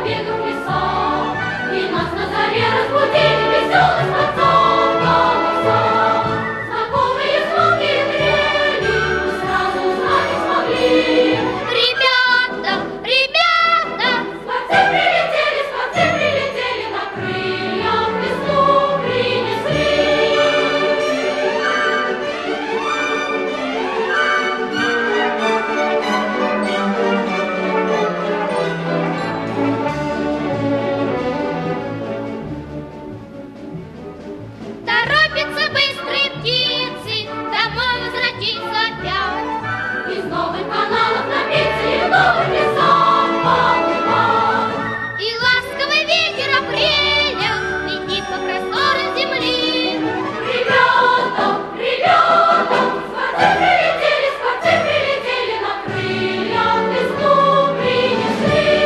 победу в лесах, и нас на заре разбудили веселых скворцов голоса. Знакомые звуки трели, мы сразу узнать не смогли. Ребята, ребята, скворцы прилетели, на крыльях весну принесли. Торопятся быстрые птицы, домой возвратиться опять. Из новых каналов напиться и в новых лесах побывать. И ласковый ветер апреля летит по просторам земли. Ребята, ребята, скворцы прилетели, на крыльях весну принесли.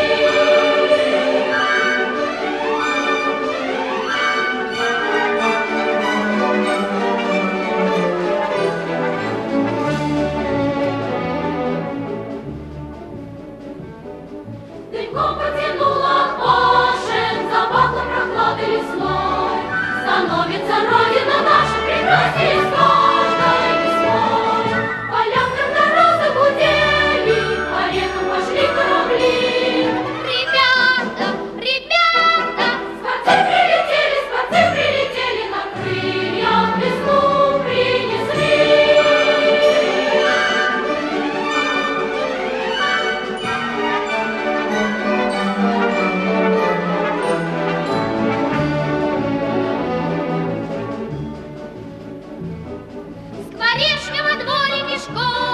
Дымком потянуло башен, запахло прохладой лесной. Становится Родина наша прекрасней с каждой весной. Поля трактора загудели, по рекам пошли корабли. Ребята, ребята, скворцы прилетели, на крыльях весну принесли. Скворечка во дворике школы